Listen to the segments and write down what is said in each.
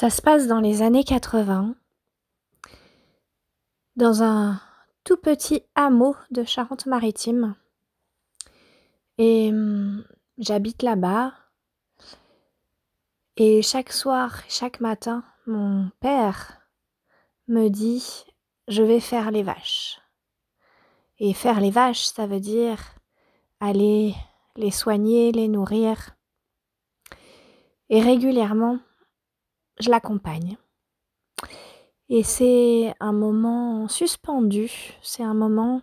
Ça se passe dans les années 80, dans un tout petit hameau de Charente-Maritime et j'habite là-bas et chaque soir, chaque matin, mon père me dit: «Je vais faire les vaches» et faire les vaches, ça veut dire aller les soigner, les nourrir et régulièrement, je l'accompagne et c'est un moment suspendu, c'est un moment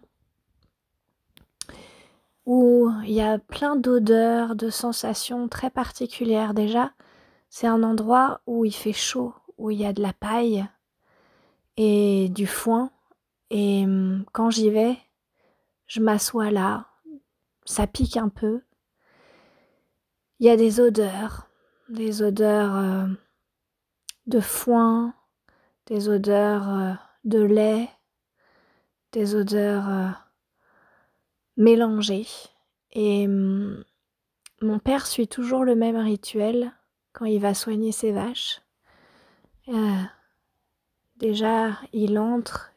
où il y a plein d'odeurs, de sensations très particulières. Déjà, c'est un endroit où il fait chaud, où il y a de la paille et du foin et quand j'y vais, je m'assois là, ça pique un peu. Il y a des odeurs, de foin, des odeurs, de lait, des odeurs, mélangées et mon père suit toujours le même rituel quand il va soigner ses vaches. Heu, Déjà, il entre,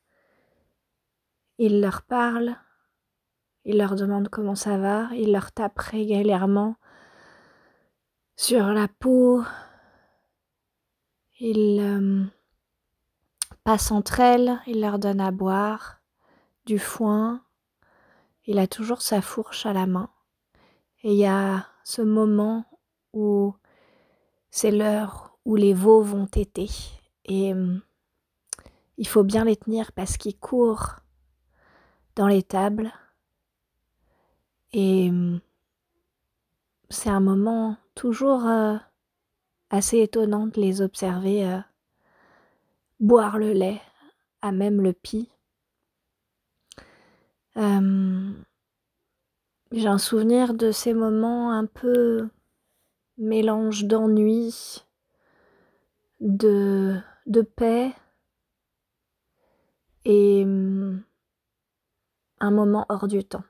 il leur parle, il leur demande comment ça va, il leur tape régulièrement sur la peau, il, passe entre elles, il leur donne à boire, du foin. Il a toujours sa fourche à la main et il y a ce moment où c'est l'heure où les veaux vont téter et il faut bien les tenir parce qu'ils courent dans l'étable et c'est un moment toujours, assez étonnant de les observer, boire le lait à même le pis. Hem, j'ai un souvenir de ces moments un peu mélange d'ennui, de paix et un moment hors du temps.